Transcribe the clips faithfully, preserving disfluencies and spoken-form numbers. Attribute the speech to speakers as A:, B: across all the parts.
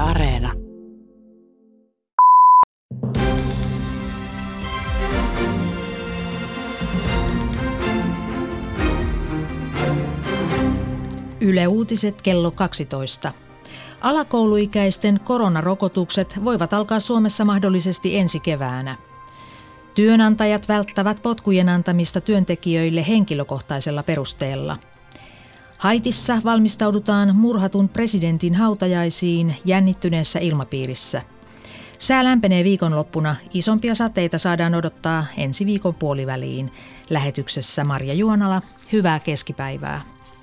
A: Areena.
B: Yle Uutiset kello kaksitoista. Alakouluikäisten koronarokotukset voivat alkaa Suomessa mahdollisesti ensi keväänä. Työnantajat välttävät potkujen antamista työntekijöille henkilökohtaisella perusteella. Haitissa valmistaudutaan murhatun presidentin hautajaisiin jännittyneessä ilmapiirissä. Sää lämpenee viikonloppuna, isompia sateita saadaan odottaa ensi viikon puoliväliin. Lähetyksessä Marja Juonala, hyvää keskipäivää.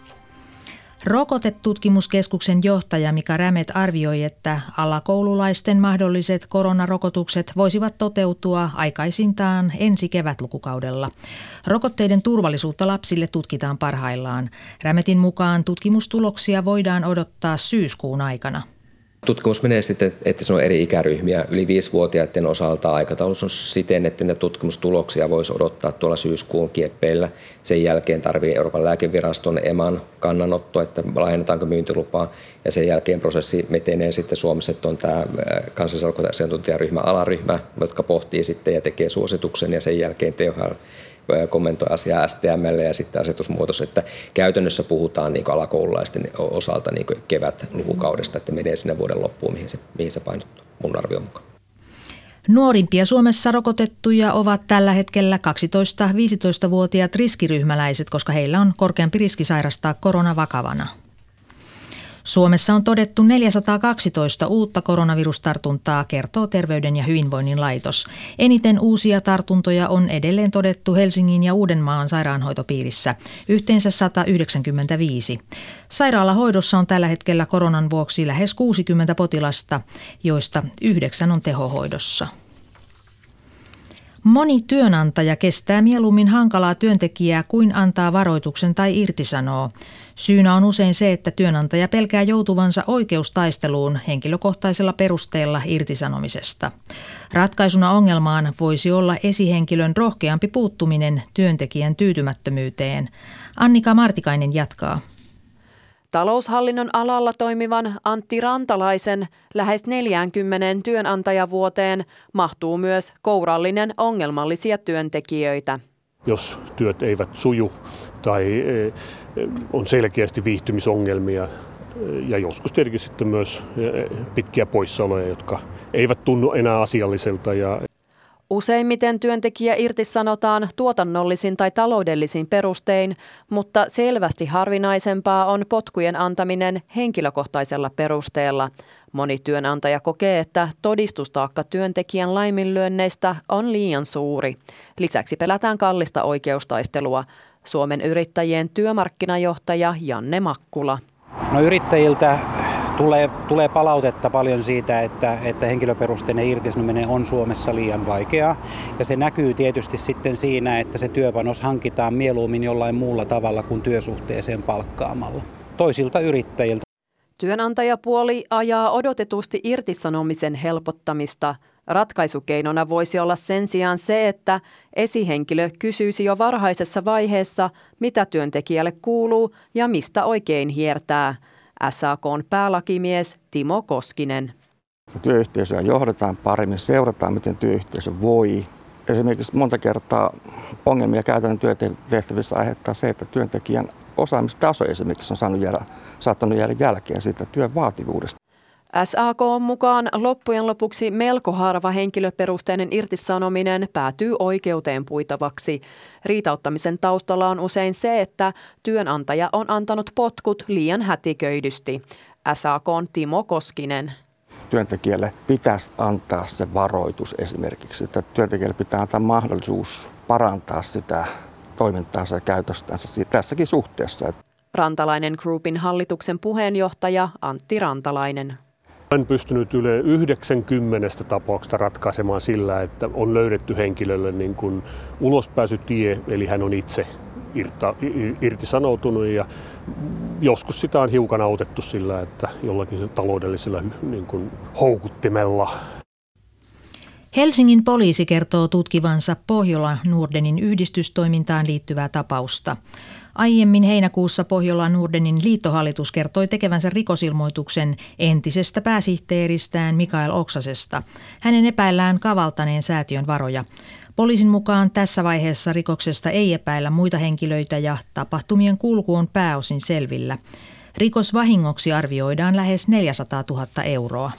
B: Rokotetutkimuskeskuksen johtaja Mika Rämet arvioi, että alakoululaisten mahdolliset koronarokotukset voisivat toteutua aikaisintaan ensi kevätlukukaudella. Rokotteiden turvallisuutta lapsille tutkitaan parhaillaan. Rämetin mukaan tutkimustuloksia voidaan odottaa syyskuun aikana.
C: Tutkimus menee sitten, että se on eri ikäryhmiä. Yli viisivuotiaiden osalta aikataulus on siten, että ne tutkimustuloksia voisi odottaa tuolla syyskuun kieppeillä. Sen jälkeen tarvitsee Euroopan lääkeviraston E M A:n kannanotto, että laajennetaanko myyntilupaa. Ja sen jälkeen prosessi etenee sitten Suomessa, että on tämä kansallisrokoteasiantuntijaryhmä alaryhmä, jotka pohtii sitten ja tekee suosituksen. Ja sen jälkeen T H L kommentoi asiaa S T M:lle ja sitten asetusmuutos, että käytännössä puhutaan niin alakoululaisten osalta niin kevätlukukaudesta, että menee sinne vuoden loppuun, mihin se, mihin se painottuu mun arvion mukaan.
B: Nuorimpia Suomessa rokotettuja ovat tällä hetkellä kaksitoista-viisitoistavuotiaat riskiryhmäläiset, koska heillä on korkeampi riski sairastaa korona vakavana. Suomessa on todettu neljäsataakaksitoista uutta koronavirustartuntaa, kertoo Terveyden ja hyvinvoinnin laitos. Eniten uusia tartuntoja on edelleen todettu Helsingin ja Uudenmaan sairaanhoitopiirissä, yhteensä sata yhdeksänkymmentäviisi. Sairaalahoidossa on tällä hetkellä koronan vuoksi lähes kuusikymmentä potilasta, joista yhdeksän on tehohoidossa. Moni työnantaja kestää mieluummin hankalaa työntekijää kuin antaa varoituksen tai irtisanoo. Syynä on usein se, että työnantaja pelkää joutuvansa oikeustaisteluun henkilökohtaisella perusteella irtisanomisesta. Ratkaisuna ongelmaan voisi olla esihenkilön rohkeampi puuttuminen työntekijän tyytymättömyyteen. Annika Martikainen jatkaa.
D: Taloushallinnon alalla toimivan Antti Rantalaisen lähes neljäänkymmeneen työnantajavuoteen mahtuu myös kourallinen ongelmallisia työntekijöitä.
E: Jos työt eivät suju tai on selkeästi viihtymisongelmia ja joskus tietenkin sitten myös pitkiä poissaoloja, jotka eivät tunnu enää asialliselta. Ja
D: Useimmiten työntekijä irtisanotaan tuotannollisin tai taloudellisin perustein, mutta selvästi harvinaisempaa on potkujen antaminen henkilökohtaisella perusteella. Moni työnantaja kokee, että todistustaakka työntekijän laiminlyönneistä on liian suuri. Lisäksi pelätään kallista oikeustaistelua. Suomen yrittäjien työmarkkinajohtaja Janne Makkula.
F: No yrittäjiltä Tulee, tulee palautetta paljon siitä, että, että henkilöperusteinen irtisanominen on Suomessa liian vaikeaa. Ja se näkyy tietysti sitten siinä, että se työpanos hankitaan mieluummin jollain muulla tavalla kuin työsuhteeseen palkkaamalla. Toisilta yrittäjiltä.
D: Työnantajapuoli ajaa odotetusti irtisanomisen helpottamista. Ratkaisukeinona voisi olla sen sijaan se, että esihenkilö kysyisi jo varhaisessa vaiheessa, mitä työntekijälle kuuluu ja mistä oikein hiertää. S A K:n päälakimies Timo Koskinen.
G: Työyhteisöä johdetaan paremmin, seurataan miten työyhteisö voi. Esimerkiksi monta kertaa ongelmia käytännön työtehtävissä aiheuttaa se, että työntekijän osaamistaso esimerkiksi on saanut jäädä, saattanut jäädä jälkeen siitä työn vaativuudesta.
D: S A K:n mukaan loppujen lopuksi melko harva henkilöperusteinen irtisanominen päätyy oikeuteen puitavaksi. Riitauttamisen taustalla on usein se, että työnantaja on antanut potkut liian hätiköidysti. S A K:n Timo Koskinen.
G: Työntekijälle pitäisi antaa se varoitus esimerkiksi, että työntekijälle pitää antaa mahdollisuus parantaa sitä toimintaansa ja käytöstänsä tässäkin suhteessa.
D: Rantalainen Groupin hallituksen puheenjohtaja Antti Rantalainen.
E: Olen pystynyt yli yhdeksänkymmentä tapauksesta ratkaisemaan sillä, että on löydetty henkilölle niin kuin ulospääsytie, eli hän on itse irta, irtisanoutunut ja joskus sitä on hiukan autettu sillä, että jollakin taloudellisella niin kuin houkuttimella.
B: Helsingin poliisi kertoo tutkivansa Pohjola Nordenin yhdistystoimintaan liittyvää tapausta. Aiemmin heinäkuussa Pohjola Nordenin liittohallitus kertoi tekevänsä rikosilmoituksen entisestä pääsihteeristään Mikael Oksasesta. Hänen epäillään kavaltaneen säätiön varoja. Poliisin mukaan tässä vaiheessa rikoksesta ei epäillä muita henkilöitä ja tapahtumien kulku on pääosin selvillä. Rikosvahingoksi arvioidaan lähes neljäsataatuhatta euroa.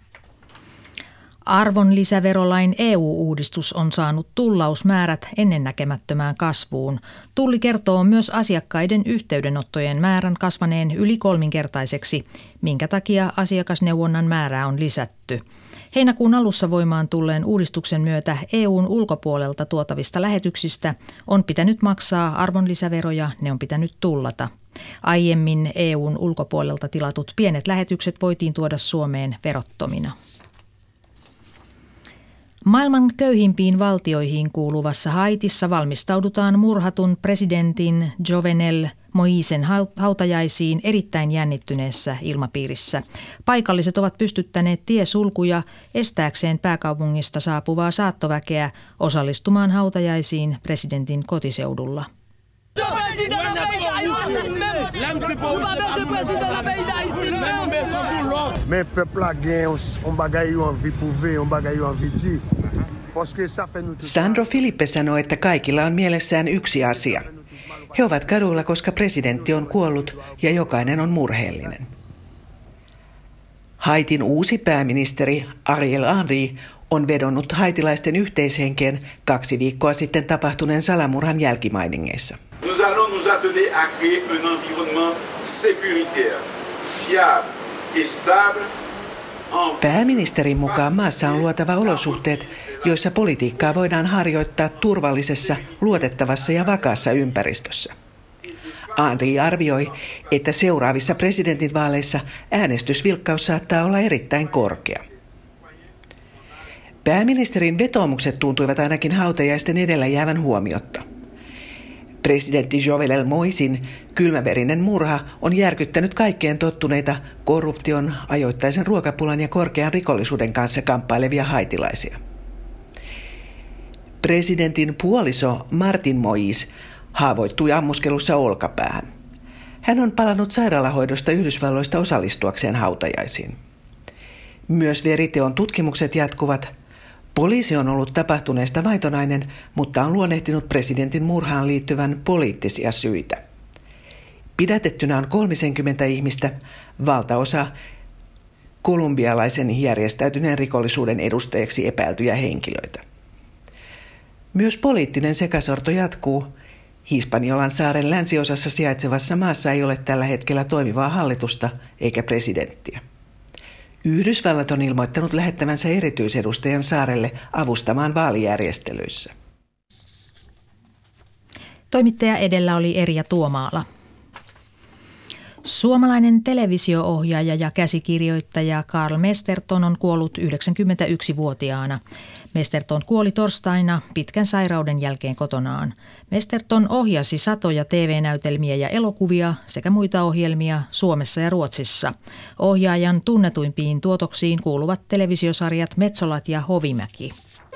B: Arvonlisäverolain E U-uudistus on saanut tullausmäärät ennennäkemättömään kasvuun. Tulli kertoo myös asiakkaiden yhteydenottojen määrän kasvaneen yli kolminkertaiseksi, minkä takia asiakasneuvonnan määrää on lisätty. Heinäkuun alussa voimaan tulleen uudistuksen myötä E U:n ulkopuolelta tuotavista lähetyksistä on pitänyt maksaa arvonlisäveroja, ne on pitänyt tullata. Aiemmin E U:n ulkopuolelta tilatut pienet lähetykset voitiin tuoda Suomeen verottomina. Maailman köyhimpiin valtioihin kuuluvassa Haitissa valmistaudutaan murhatun presidentin Jovenel Moisen hautajaisiin erittäin jännittyneessä ilmapiirissä. Paikalliset ovat pystyttäneet tiesulkuja estääkseen pääkaupungista saapuvaa saattoväkeä osallistumaan hautajaisiin presidentin kotiseudulla.
A: Sandro Filipe sanoi, että kaikilla on mielessään yksi asia. He ovat kaduilla, koska presidentti on kuollut ja jokainen on murheellinen. Haitin uusi pääministeri Ariel Henry on vedonnut haitilaisten yhteishenkeen kaksi viikkoa sitten tapahtuneen salamurhan jälkimainingeissa.
H: Nous allons nous atteler à créer un environnement sécuritaire, fiable et stable.
A: Pääministerin mukaan maassa on luotava olosuhteet, joissa politiikkaa voidaan harjoittaa turvallisessa, luotettavassa ja vakaassa ympäristössä. Henry arvioi, että seuraavissa presidentinvaaleissa äänestysvilkkaus saattaa olla erittäin korkea. Pääministerin vetoomukset tuntuivat ainakin hautajaisten edellä jäävän huomiotta. Presidentti Jovenel Moisin kylmäverinen murha on järkyttänyt kaikkeen tottuneita korruption, ajoittaisen ruokapulan ja korkean rikollisuuden kanssa kamppailevia haitilaisia. Presidentin puoliso Martin Moise haavoittui ammuskelussa olkapäähän. Hän on palannut sairaalahoidosta Yhdysvalloista osallistuakseen hautajaisiin. Myös veriteon tutkimukset jatkuvat. Poliisi on ollut tapahtuneesta vaitonainen, mutta on luonnehtinut presidentin murhaan liittyvän poliittisia syitä. Pidätettynä on kolmekymmentä ihmistä, valtaosa kolumbialaisen järjestäytyneen rikollisuuden edustajiksi epäiltyjä henkilöitä. Myös poliittinen sekasorto jatkuu. Hispaniolan saaren länsiosassa sijaitsevassa maassa ei ole tällä hetkellä toimivaa hallitusta eikä presidenttiä. Yhdysvallat on ilmoittanut lähettävänsä erityisedustajan saarelle avustamaan vaalijärjestelyissä.
B: Toimittaja edellä oli Erja Tuomaala. Suomalainen televisio-ohjaaja ja käsikirjoittaja Carl Mesterton on kuollut yhdeksänkymmentäyksivuotiaana. Mesterton kuoli torstaina pitkän sairauden jälkeen kotonaan. Mesterton ohjasi satoja T V-näytelmiä ja elokuvia sekä muita ohjelmia Suomessa ja Ruotsissa. Ohjaajan tunnetuimpiin tuotoksiin kuuluvat televisiosarjat Metsolat ja Hovimäki.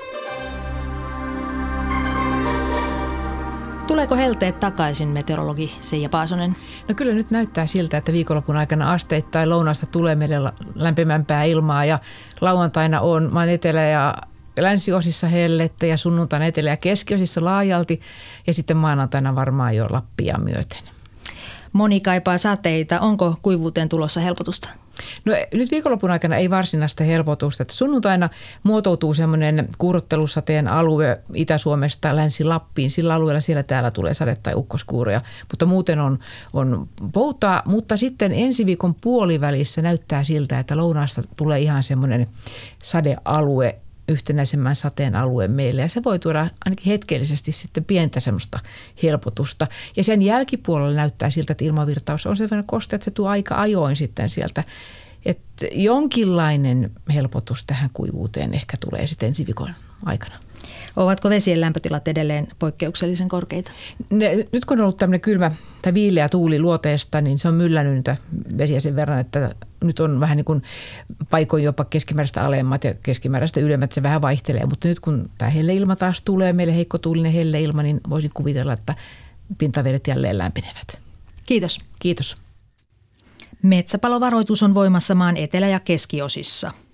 B: Tuleeko helteet takaisin, meteorologi Seija Paasonen?
I: No kyllä nyt näyttää siltä, että viikonlopun aikana asteittain lounaasta tulee meille lämpimämpää ilmaa ja lauantaina on maan etelä- ja länsiosissa hellettä ja sunnuntaina etelä- ja keskiosissa laajalti ja sitten maanantaina varmaan jo Lappia myöten.
B: Moni kaipaa sateita. Onko kuivuuteen tulossa helpotusta?
I: No nyt viikonlopun aikana ei varsinaista helpotusta. Että sunnuntaina muotoutuu semmoinen kuurottelusateen alue Itä-Suomesta Länsi-Lappiin. Sillä alueella siellä täällä tulee sade- tai ukkoskuuroja, mutta muuten on, on poutaa. Mutta sitten ensi viikon puolivälissä näyttää siltä, että lounaasta tulee ihan semmoinen sadealue, yhtenäisemmän sateen alueen meille ja se voi tuoda ainakin hetkellisesti sitten pientä semmoista helpotusta. Ja sen jälkipuolella näyttää siltä, että ilmavirtaus on sen verran kostea, että se tuo aika ajoin sitten sieltä. Että jonkinlainen helpotus tähän kuivuuteen ehkä tulee sitten ensi viikon aikana.
B: Ovatko vesien lämpötilat edelleen poikkeuksellisen korkeita?
I: Ne, nyt kun on ollut tämmöinen kylmä tai viileä tuuli luoteesta, niin se on myllännyt niitä vesiä sen verran, että nyt on vähän niin kuin paikoin jopa keskimääräistä alemmat ja keskimääräistä ylemmät, se vähän vaihtelee. Mutta nyt kun tämä helleilma taas tulee, meille heikkotuulinen helleilma, niin voisin kuvitella, että pintavedet jälleen lämpenevät.
B: Kiitos.
I: Kiitos.
B: Metsäpalovaroitus on voimassa maan etelä- ja keskiosissa.